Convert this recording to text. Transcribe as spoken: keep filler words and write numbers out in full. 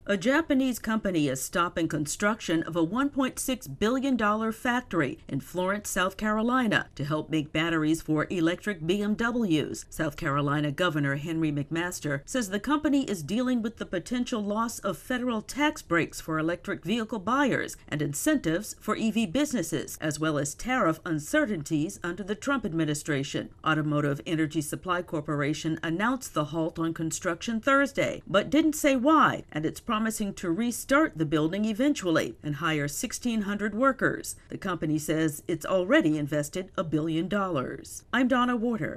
A Japanese company is stopping construction of a one point six billion dollars factory in Florence, South Carolina, to help make batteries for electric B M Ws. South Carolina Governor Henry McMaster says the company is dealing with the potential loss of federal tax breaks for electric vehicle buyers and incentives for E V businesses, as well as tariff uncertainties under the Trump administration. Automotive Energy Supply Corporation announced the halt on construction Thursday, but didn't say why, and it's promising to restart the building eventually and hire sixteen hundred workers. The company says it's already invested a billion dollars. I'm Donna Warder.